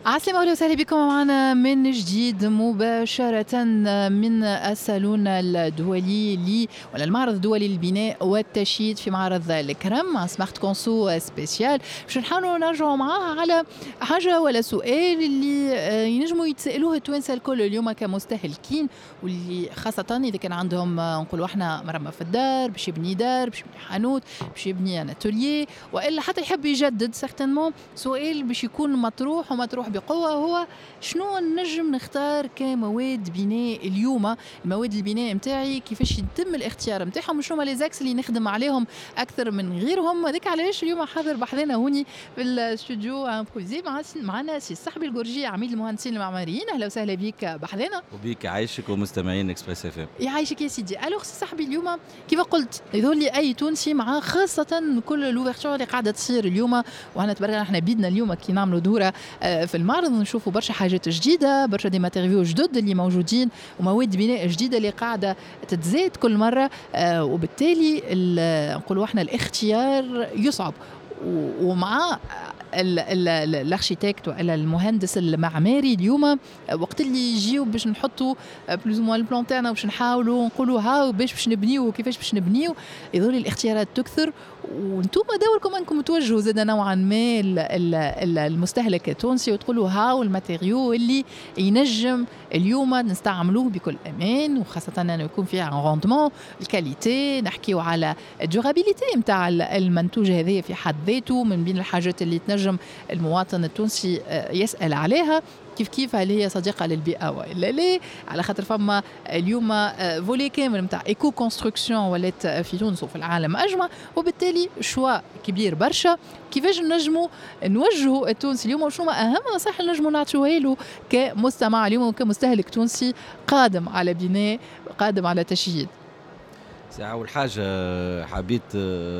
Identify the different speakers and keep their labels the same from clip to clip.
Speaker 1: عسلامة أهلا وسهلا بكم معنا من جديد مباشرة من الصالون الدولي ولا المعرض الدولي للبناء والتشييد في معرض الكرم مع سمارت كونسو سبيسيال. باش نحاولوا نرجعوا معاها على حاجة ولا سؤال اللي ينجموا يتسألوه التوانسة الكل اليوم كمستهلكين، واللي خاصة إذا كان عندهم نقولوا احنا مرمى في الدار باش يبني دار، باش يبني حانوت، باش يبني اتوليي، والا حتى يحب يجدد سيغتانمون. سؤال باش يكون مطروح ومطروح بقوة هو شنو نجم نختار كمواد بناء اليوم؟ المواد البناء متاعي كيفاش يتم الاختيار متاعهم، شنو هما لي زاكس اللي نخدم عليهم اكثر من غيرهم؟ هذاك علاش اليوم حاضر بحذنا هوني في الاستوديو امبروفيزي معنا سي صاحبي الجورجي عميد المهندسين المعماريين. اهلا وسهلا بك بحذنا.
Speaker 2: وبيك عايشك ومستمعين اكسبريس اف ام.
Speaker 1: يعيشك يا سيدي. الوغ سي صاحبي اليوم كيف قلت يظهر لي اي تونسي مع خاصه كل لوفرتور اللي قاعده تصير اليوم، وأنا تبارك الله احنا بيدنا اليوم كي نعملوا دوره في المعرض نشوفوا برشا حاجات جديده، برشا دي ماتيريو جدد اللي موجودين ومواد بناء جديده اللي قاعده تتزايد كل مره، وبالتالي نقولوا احنا الاختيار يصعب. ومع الاركيتكت ولا المهندس المعماري اليوم وقت اللي يجيو باش نحطوا بلوز مو البلان تاعنا باش نحاولوا نقولوا ها باش نبنيو وكيفاش باش نبنيو، يظهر الاختيارات تكثر. وانتم دوركم انكم توجهوا زاد نوعا ما المستهلك التونسي وتقولوا هاو الماتيريو اللي ينجم اليوم نستعملوه بكل امان، وخاصه انه يكون فيه روندمون الكاليتي، نحكيو على الدورابيليتي نتاع المنتوج هذا في حد ذاته. من بين الحاجات اللي تنجم المواطن التونسي يسأل عليها كيف هل هي صديقة للبيئة وإلا لا، على خاطر فما اليوم فولي كامل نتاع ايكو كونستركسيون ولات في تونس وفي العالم أجمع، وبالتالي شوا كبير برشا. كيفاش نجموا نوجهوا التونسي اليوم وشنو أهم نصائح نجموا نعطيوها له كمستمع اليوم وكمستهلك تونسي قادم على بناء قادم على تشييد؟
Speaker 2: أول حاجة حبيت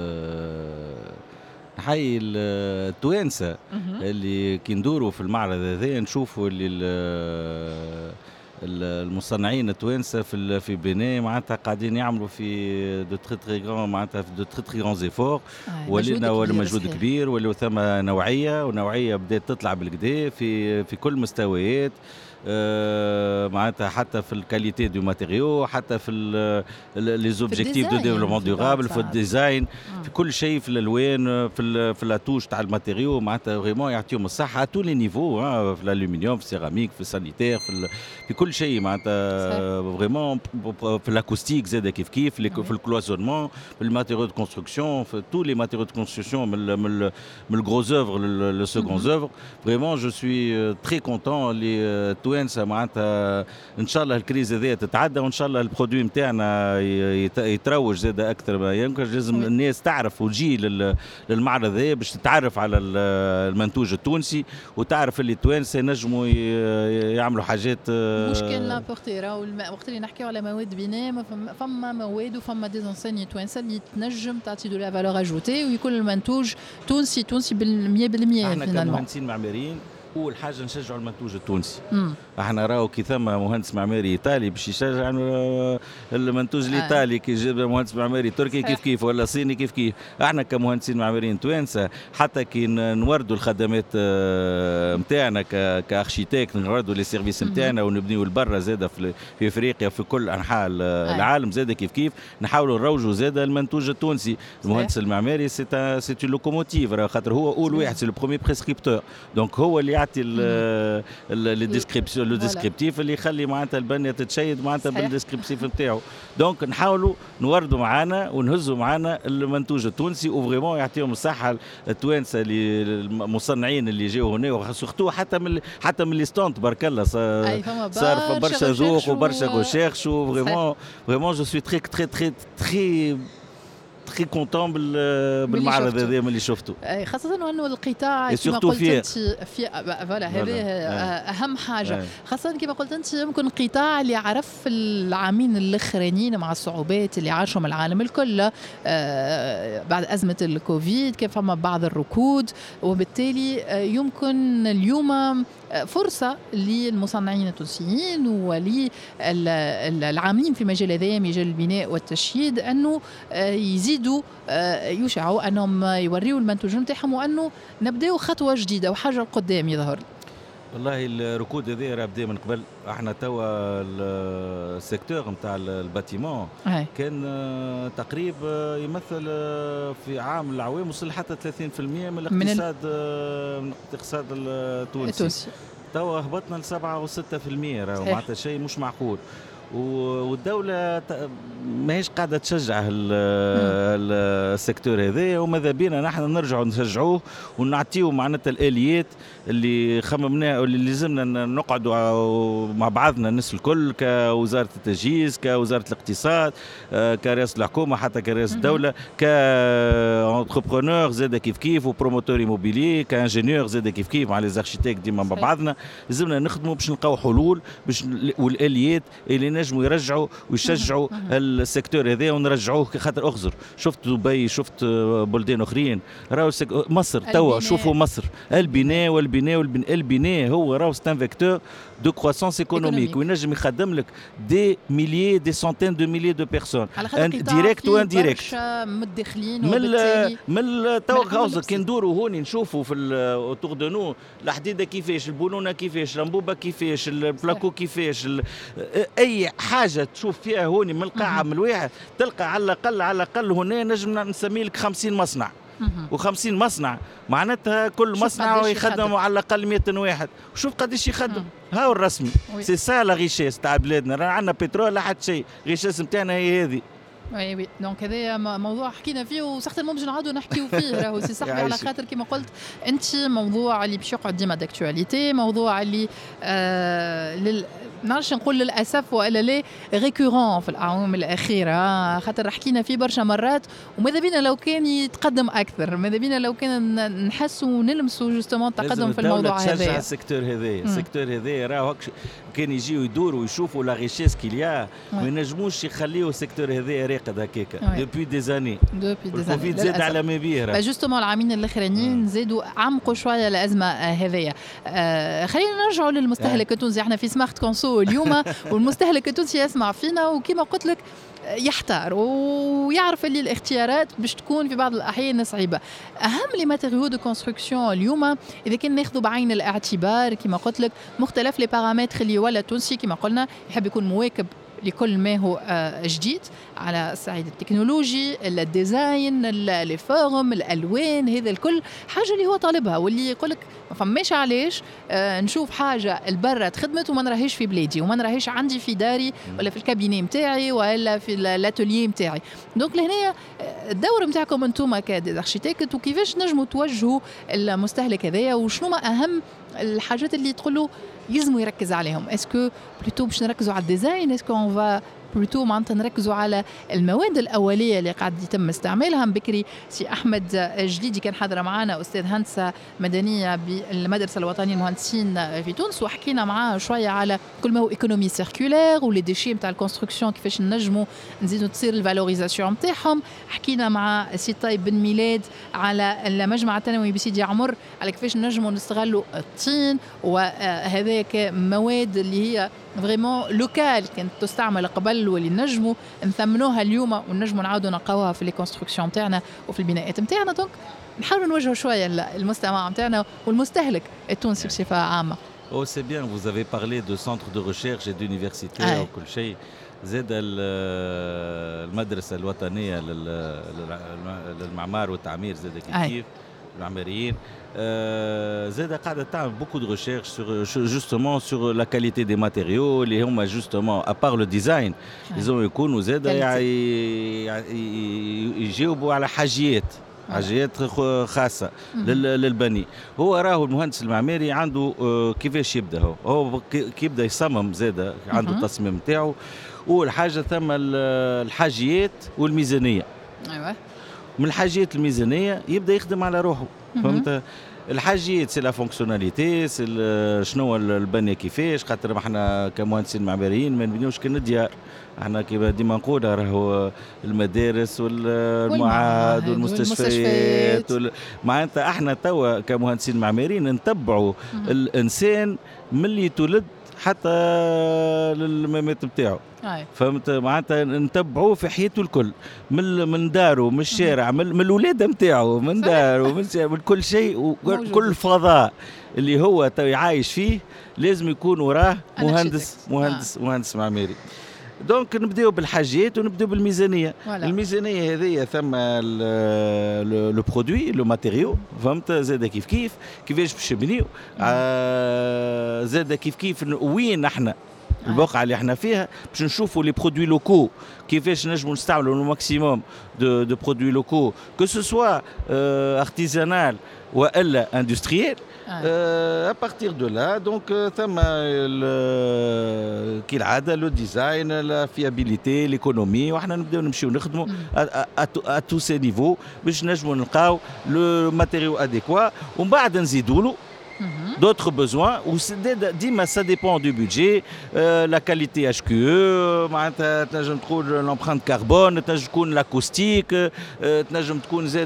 Speaker 2: نحيي التوانسة اللي كي ندوروا في المعرض هذا نشوفوا اللي المصنعين التوانسة في بناء معناتها قاعدين يعملوا في دو تري تري غران معناتها في دو تري تري غران زيفور، ولينا مجهود كبير، ولو ثم نوعية بدات تطلع بالكدا في كل مستويات، معناتها حتى في الكاليتي دو ماتيريو، حتى في لي زوبجيكتيف دو ديفلوبمون دورابل، في الديزاين، في كل شيء، في الالوان، في لاتوش تاع الماتيريو، معناتها فريمون يعطيهم الصحه تو لي نيفو، في الالومنيوم، في السيراميك، في السانيتير، في كل شيء معناتها فريمون، في الاكوستيك زاد كيف في الكلوزونمون، في الماتيريو دو كونستركسيون، في تو لي ماتيريو دو كونستركسيون من الغروز اوفر لو سكوند اوفر. فريمون جو سوي تري كونتون اللي توانسة معناتها ان شاء الله الكريز هذه تتعدى، وان شاء الله البرودوي نتاعنا يتروج زاد اكثر ما يمكن. لازم الناس تعرف وتجي للمعرض هذا باش تتعرف على المنتوج التونسي وتعرف اللي التوانسه ينجموا يعملوا حاجات.
Speaker 1: مشكل لابورتيرا وقت اللي نحكيو على مواد بناء فما مواد وفما ديزونسيني توانسه اللي تنجم تعطي دو لا فالور اجوتي ويكون المنتوج تونسي 100%.
Speaker 2: احنا كمهندسين معماريين أول حاجة نشجعوا المنتوج التونسي. احنا راهو كي ثم مهندس معماري إيطالي باش يشجع المنتوج الإيطالي، كي يجيب مهندس معماري تركي كيف ولا صيني كيف. احنا كمهندسين معماريين توانسة حتى كي نوردوا الخدمات نتاعنا كاركتيك، نوردوا لي سيرفيس نتاعنا ونبنيو البرة زاده في افريقيا في كل انحاء العالم زاده كيف نحاولوا نروجوا زاده المنتوج التونسي. المهندس المعماري سي لوكوموتيف، خاطر هو اول واحد، سي لو بروميير بريسكريبتور، دونك هو اللي يعطي لو ديسكريبتيف اللي يخلي معناتها البنيه تتشيد معناتها بالديسكريبتيف نتاعو. دونك نحاولوا نوردوا معانا ونهزوا معانا المنتوج التونسي، وفريمون يعطيهم الصحه التوانسه المصنعين اللي جاوا هنا، وسورتو حتى من لي ستوند تبارك الله صار برشا ذوق وبرشا غوشيرش، وفريمون جو سوي تري تري تري تري تري كونتون بالمعرض هذا من اللي شفته،
Speaker 1: خاصة انه القطاع كما قلت انت في فوالا هذه اهم حاجة، خاصة كما قلت انت يمكن قطاع اللي عرف العامين الاخرانيين مع الصعوبات اللي عاشهم العالم الكل بعد أزمة الكوفيد، كيف فما بعض الركود، وبالتالي يمكن اليوم فرصة للمصنعين التونسيين وللعاملين في مجال هذا مجال البناء والتشييد أنه يزيدوا يشعوا أنهم يوريوا المنتوج نتاعهم وأنه نبدأوا خطوة جديدة وحاجة القدام يظهر.
Speaker 2: والله الركود هذا راه بدا من قبل. احنا توا السيكتور نتاع الباتيمون كان تقريبا يمثل في عام العوام وصل حتى 30% من الاقتصاد من الاقتصاد التونسي. توا هبطنا ل 7 و6%، راه معناتها شيء مش معقول. والدولة ماهيش قاعدة تشجع السيكتور هذا، وماذا بينا نحن نرجعوا نشجعوه ونعطيو معناتها الآليات اللي خممناها واللي لازمنا نقعدوا مع بعضنا الناس الكل، كوزارة التجهيز، كوزارة الاقتصاد، كرئاسة الحكومة، حتى كرئاسة الدولة، كانتربرونور زاد كيف وبروموتور ايموبيلي، كانجينيور زاد كيف مع لي زاركتيك ديما مع بعضنا. لازمنا نخدموا باش نلقاو حلول باش والآليات اللي نجموا يرجعوا ويشجعوا السيكتور هذا ونرجعوه. خاطر اخزر شفت دبي، شفت بلدان اخرين، راهو مصر توا شوفوا مصر البناء هو راهو ستان فيكتور دو كروسونس ايكونوميك، وينجم يخدم لك دي ميليي دي سونتين دو ميليي دو بيرسون ديريكت وانديريكت
Speaker 1: متدخلين.
Speaker 2: من توا كي ندوروا هوني نشوفوا في اوتور دو نو الحديده كيفاش، البولونه كيفاش، الانبوبه كيفاش، البلاكو كيفاش، اي حاجه تشوف فيها هوني من القاعه من الواحد تلقى على الاقل هنا نجم نسمي لك 50 مصنع. و50 مصنع معناتها كل مصنع يخدم على الاقل 100 واحد. وشوف قداش يخدم. هاو الرسمي سي سا لا ريشيس تاع بلادنا. راه عندنا بترول لا حتى شيء، ريشيس نتاعنا هي هذه.
Speaker 1: وي دونك هذا موضوع حكينا فيه وسختمون باش نعاودوا نحكيو فيه. راهو سي صاحبي على خاطر كما قلت انت موضوع اللي باش يقعد ديما داكتواليتي، موضوع اللي نعرفش نقول للاسف والا لا ريكورون في الاعوام الاخيره، خاطر حكينا فيه برشا مرات. وماذا بينا لو كان يتقدم اكثر، ماذا بينا لو كان نحسوا ونلمسوا جوستومون تقدم في الموضوع هذا.
Speaker 2: لازم السيكتور هذا، السيكتور هذا راهو كان يجيو يدوروا ويشوفوا لا ريشيس كيليا، ما ينجموش يخليوا السيكتور هذا راقد هكاك دوبوي دي زاني. الكوفيد زاد على ما بيه.
Speaker 1: جوستومون العامين الاخرانيين زادوا عمقوا شويه الازمه هذيا. خلينا نرجعوا للمستهلك التونسي. احنا في سمارت كونسو اليوم والمستهلك التونسي يسمع فينا وكما قلت لك يحتار ويعرف اللي الاختيارات باش تكون في بعض الأحيان صعيبة. أهم لي ماتيريو دو كونستركسيون اليوم إذا كان ناخذوا بعين الاعتبار كما قلت لك مختلف لي بارامتر اللي ولا تونسي كما قلنا يحب يكون مواكب لكل ما هو جديد على الصعيد التكنولوجي، الديزاين، الفورم، الالوان، هذا الكل حاجه اللي هو طالبها واللي يقول لك ما فماش علاش نشوف حاجه البرة تخدمت وما نراهيش في بلادي وما نراهيش عندي في داري ولا في الكابيني نتاعي ولا في الاتوليي نتاعي. دونك لهنا الدور نتاعكم انتم كاركتيكت وكيفاش نجموا توجهوا المستهلك هذايا وشنو ما اهم الحاجات اللي تقولوا يلزموا يركز عليهم. اسكو بلوتو باش نركزوا على الديزاين، اسكو اون فا بلوتو معناتها نركزوا على المواد الاوليه اللي قاعد يتم استعمالها. بكري سي احمد جليدي كان حاضر معنا استاذ هندسه مدنيه بالمدرسه الوطنيه للمهندسين في تونس وحكينا معاه شويه على كل ما هو ايكونومي سيركولير ولي ديشي نتاع الكونستركسيون كيفاش نجموا نزيدوا تصير الفالوريزاسيون نتاعهم. حكينا مع سي طيب بن ميلاد على المجمع الثانوي بسيدي عمر على كيفاش نجموا نستغلوا الطين وهذاك مواد اللي هي فريمون لوكال كانت تستعمل قبل واللي نجموا نثمنوها اليوم ونجموا نعاودوا نلقاوها في لي كونستركسيون نتاعنا وفي البناءات نتاعنا. دونك نحاولوا نوجهوا شويه المستمع نتاعنا والمستهلك التونسي بصفه عامه.
Speaker 2: Oh c'est bien, vous avez parlé de centres de recherche et d'universités وكل شيء. زاد المدرسه الوطنيه للمعمار والتعمير زاد كيف المعماريين زاد قاعده تعمل beaucoup de recherche sur justement sur la qualité des matériaux اللي هما justement à part le design لازم يكونوا زاد يجاوبوا على حاجيات خاصة للبني. هو راهو المهندس المعماري عنده كيفاش يبدا هو كيبدا يصمم زاد عنده التصميم نتاعو والحاجة ثم الحاجيات والميزانية.
Speaker 1: ايوه
Speaker 2: من الحاجيات الميزانية يبدا يخدم على روحه. فهمت الحاجيات سي لا فونكسيوناليتي شنو البنيه كيفاش خاطر احنا كمهندسين معماريين ما نبنيوش كالديار. احنا كيما ديما نقول راهو المدارس والمعاهد والمستشفيات معناتها احنا توا كمهندسين معماريين نتبعوا الانسان من اللي تولد حتى للممات نتاعو. فهمت معناتها نتبعوه في حياته الكل، من داره، من الشارع، من الولاده نتاعو، من داره، من كل شيء، وكل فضاء اللي هو عايش فيه لازم يكون وراه مهندس معماري. دونك نبداو بالحاجات ونبداو بالميزانيه. الميزانيه هذه ثم لو برودوي لو ماتيريو، فهمت، زاد كيفاش باش نبنيو، زاد كيف وين احنا البقعه اللي احنا فيها باش نشوفوا لي برودوي لوكو كيفاش نجموا نستعملوا الماكسيموم دو برودوي لوكو كو سو سوا ارتيزانال والا اندستريال. À partir de là, donc, كالعادة لو ديزاين، لا فيابيليتي، ليكونومي، وحنا نبداو نمشيو نخدموا à tous ces niveaux باش نجموا نلقاو لو ماتيريو اديكوا، ومن بعد نزيدوا له d'autres besoins. Ou ديما ça dépend du budget, la qualité HQE، معناتها تنجم تكون l'empreinte carbone، تنجم تكون l'acoustique، تنجم تكون زاد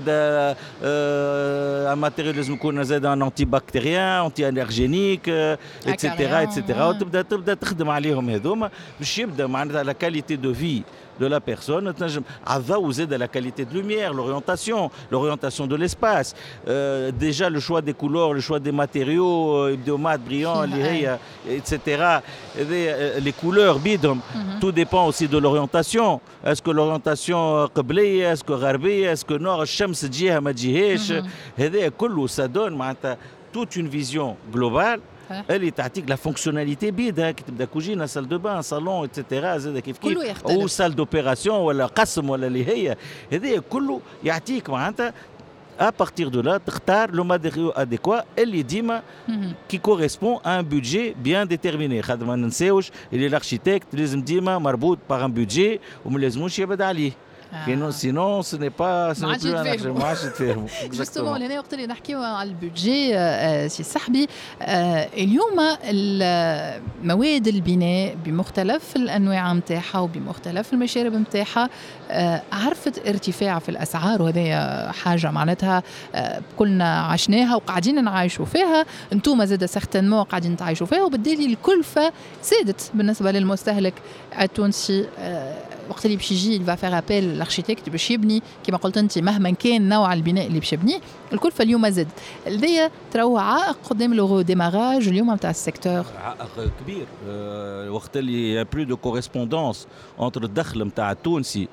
Speaker 2: un matériau لازم يكون زاد un antibactérien، anti-allergénique، etc. وتبدا تخدم عليهم هذوما باش يبدا معناتها la qualité de vie de la personne. الضوء زاد la qualité de lumière, l'orientation de l'espace, déjà le choix des couleurs, le choix des matériaux, يبداو mat brillant اللي هي etc. les couleurs بيدهم. Tout dépend aussi de l'orientation. Est-ce que l'orientation قبلية، est-ce que غربية، est-ce que nord، الشمس تجيها ما تجيهاش، هذا كله ça donne معناتها toute une vision globale اللي تعطيك لا فونكسيوناليتي بيدها. كي تبدا كوجينه، سال دو بان، صالون اتسيتيرا، زاد كيف او سال دوبيراسيون ولا قسم ولا اللي هي هذا كله يعطيك معناتها à partir de là تختار لو ماتيريو اديكوا اللي ديما كي كوريسبون ان بودجي بيان ديتيرميني. خاطر ما ننساوش اللي الاركيتكت لازم ديما مربوط باغ ان بودجي وما لازموش يبعد عليه. Sinon, ce n'est pas ما عادش تفهموا.
Speaker 1: جوستومون هنا وقت اللي نحكيو على البودجي سي صاحبي، اليوم مواد البناء بمختلف الانواع نتاعها وبمختلف المشارب نتاعها عرفت ارتفاع في الاسعار، وهذا حاجه معناتها كلنا عشناها وقاعدين نعايشوا فيها، انتم زاد سيغتينمون قاعدين تعيشوا فيها، وبالتالي الكلفه زادت بالنسبه للمستهلك التونسي. وقت اللي باش يجي il va faire appel l'architecte باش يبني كما قلت انت مهما كان نوع البناء اللي باش يبنيه، الكلفه اليوم زاد. هذايا تراو عائق قدام لو ديماراج اليوم نتاع السيكتور،
Speaker 2: عائق كبير. وقت اللي يا بلو دو كوريسبوندونس انتر الدخل نتاع التونسي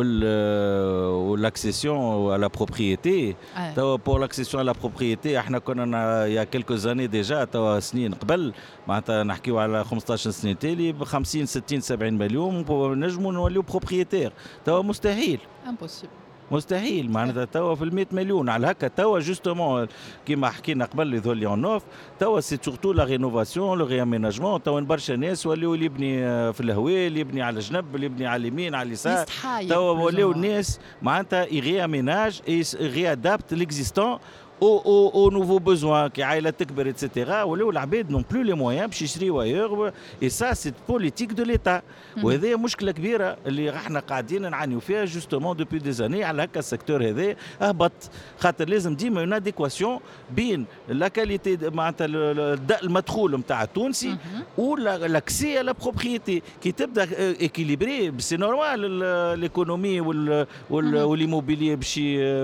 Speaker 2: والاكسيسيون على بروبريتي. توا بور لاكسيسيون على بروبريتي احنا كنا يا كيلكو زاني ديجا، توا سنين قبل معناتها نحكيو على 15 سنه تالي ب 50 60 70 مليون نجموا نوليو بروبريتير. توا مستحيل معناتها توا في 100 مليون على هكا. توا جوستومون كيما حكينا قبل يظهر لي اون نوف، توا سي سورتو لا رينوفاسيون لو رياميناجمون. توا برشا ناس ولاو اللي يبني في الهواء، اللي يبني على الجنب، اللي يبني على اليمين على اليسار. توا ولاو الناس معناتها يرياميناج يريادابت ليكزيستون aux nouveaux besoins qui عائلة تكبر etc. ولاو العباد نون بلو لي مويان باش يشريو ايور. اي سا سي بوليتيك دو ليتا، وهذه مشكله كبيره اللي احنا قاعدين نعانيو فيها جوستومون دوبي دي زاني. على هكا السيكتور هذا اهبط، خاطر لازم ديما اون اديكواسيون بين لا كاليتي معناتها المدخول نتاع التونسي ولاكسي لا بروبريتي. كي تبدا اكيليبري سي نورمال الايكونومي والإيموبيلي باش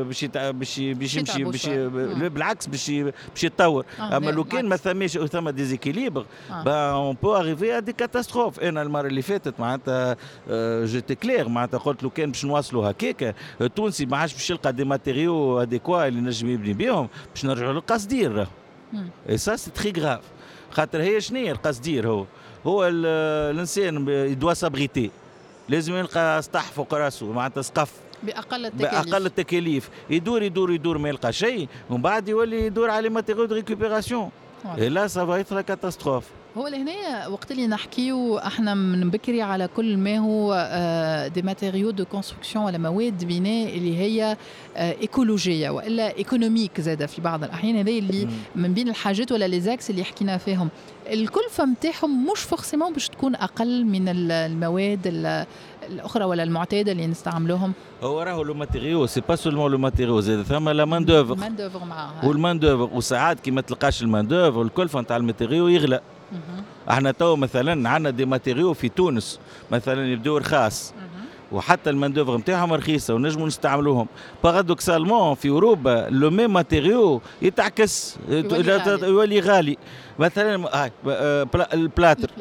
Speaker 2: يمشي بالعكس باش يتطور. اما لو كان ما ثماش ثم ديزيكيليبر اون بو اريفي ا دي كاتاستروف. انا المره اللي فاتت معناتها جيتي كلير معناتها قلت لو كان باش نواصلوا هكاك التونسي ما عادش باش يلقى دي ماتيريو اديكوا اللي نجم يبني بهم باش نرجعوا للقصدير. اي سا سي تري غراف. خاطر هي شنو القصدير؟ هو الانسان يدوا سابريتي، لازم يلقى سطح فوق راسه معناتها سقف بأقل التكاليف. يدور ما يلقى شيء، ومن بعد يولي يدور على ماتيريو دو ريكوبيراسيون. لا سا فا ايتر كاتاستروف.
Speaker 1: هو لهنا وقت اللي نحكيو احنا من بكري على كل ما هو دي ماتيريو دو كونستركسيون ولا مواد بناء اللي هي ايكولوجيه والا ايكونوميك زاده في بعض الاحيان. هذه اللي من بين الحاجات ولا لي زاكس اللي حكينا فيهم، الكلفه نتاعهم مش فورسيمون باش تكون اقل من المواد الاخرى ولا المعتاده اللي نستعملوهم.
Speaker 2: هو راهو لو ماتيريو سي با سولمون لو ماتيريو، زاد ثم لا مان دوفر
Speaker 1: معاها،
Speaker 2: والمان دوفر. وساعات كي ما تلقاش المان دوفر الكلفه نتاع الماتيريو يغلى. احنا تو مثلا عندنا دي ماتيريو في تونس مثلا يبدو رخاص وحتى الماندوفر نتاعهم رخيصه ونجموا نستعملوهم. بارادوكسالمون في اوروبا لو ميم ماتيريو يتعكس يولي غالي. مثلا البلاتر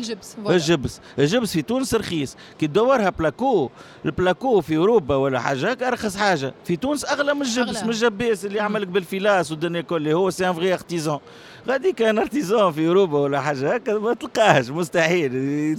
Speaker 2: الجبس في تونس رخيص، كي تدورها البلاكو في اوروبا ولا حاجه هكا ارخص حاجه، في تونس اغلى من الجبس، من الجباس اللي يعملك بالفيلاس والدنيا كل هو سي ان فري ارتيزان. غادي كان ارتيزان في اوروبا ولا حاجه هكا ما تلقاهش، مستحيل.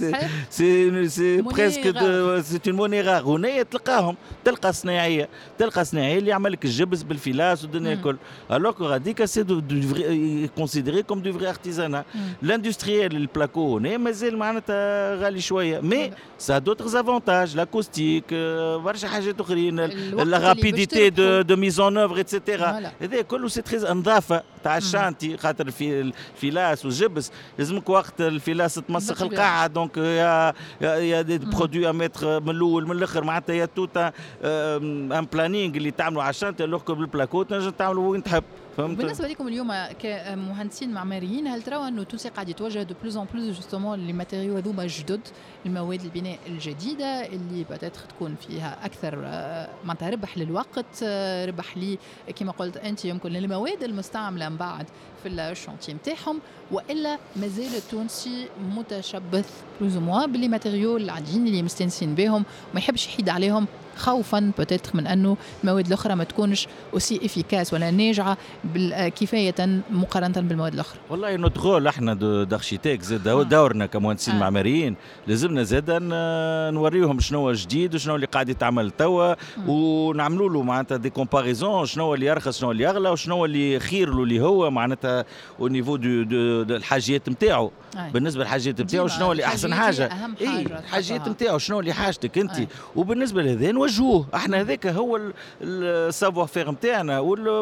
Speaker 2: سي بريسك سي اون موني غار. هنا تلقاهم، تلقى صناعيه اللي يعملك الجبس بالفيلاس والدنيا كل. الوغ غاديك سي كونسيديري كوم دو فري ارتيزانا. لاندستريال البلاكو هنا مازال معناتها غالي شويه، مي سا دوتر زافونتاج، لاكوستيك برشا حاجات اخرين، لا رابيديتي دو ميزون اوفر اتسيتيرا. هذا كله سي تري نظافه تاع الشانتي، خاطر في الفيلاس والجبس لازمك وقت الفيلاس تمسخ القاعه، دونك يا دي برودوي ا ميتر من الاول من الاخر، معناتها يا توتا ان بلانينغ اللي تعملوا على الشانتي. الوغ بالبلاكو تنجم تعملوا وين تحب.
Speaker 1: بالنسبه لكم اليوم كمهندسين معماريين، هل ترى انه تونسي قاعد يتوجه دو بلوز ان بلوز جوستومون لي ماتيريو هذوما الجدد، المواد البناء الجديده اللي باتيتر تكون فيها اكثر معناتها ربح للوقت، ربح لي كما قلت انت يمكن للمواد المستعمله من بعد في الشانتي نتاعهم، والا مازال التونسي متشبث بلوز موا باللي ماتيريو العاديين اللي مستانسين بهم وما يحبش يحيد عليهم، خوفا بتاتر من انه المواد الاخرى ما تكونش اوسي افيكاس ولا ناجعه كفايه مقارنه بالمواد الاخرى.
Speaker 2: والله ندخل احنا دارشيتيك زاد دورنا كمهندسين معماريين، لازمنا زاد نوريهم شنو جديد وشنو اللي قاعد يتعمل توا، ونعملوا له معناتها دي كومباريزون، شنو اللي يرخص شنو اللي اغلى وشنو اللي خير له اللي هو معناتها او نيفو دو الحاجيات نتاعو. بالنسبه للحاجات نتاعو شنو اللي احسن حاجه، الحاجات نتاعو شنو اللي حاجتك انت. وبالنسبه لهذا نوجهوه احنا، هذاك هو السافوار فير نتاعنا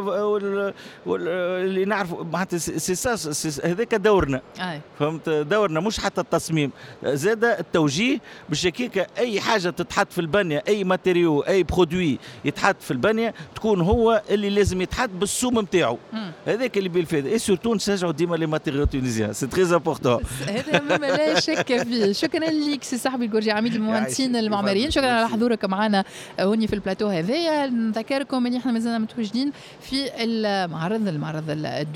Speaker 2: واللي نعرفوا معناتها سي هذاك دورنا. فهمت؟ دورنا مش حتى التصميم، زاد التوجيه باش هكاك اي حاجه تتحط في البنيه، اي ماتيريو اي برودوي يتحط في البنيه تكون هو اللي لازم يتحط بالسوم نتاعو. هذاك اللي بالفائده. اي سورتو نشجعوا ديما لي ماتيريو تونيزيان، سي تري امبورطون.
Speaker 1: هذا ما لا شك فيه. شكرا لك سي صاحبي الجورجي، عميد المهندسين المعماريين، شكرا على حضورك معنا هوني في البلاتو هذايا. نذكركم ان احنا مازلنا متواجدين في المعرض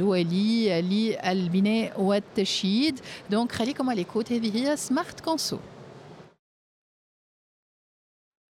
Speaker 1: الدولي للبناء والتشييد، دونك خليكم على ليكوت. هذه هي سمارت كونسو.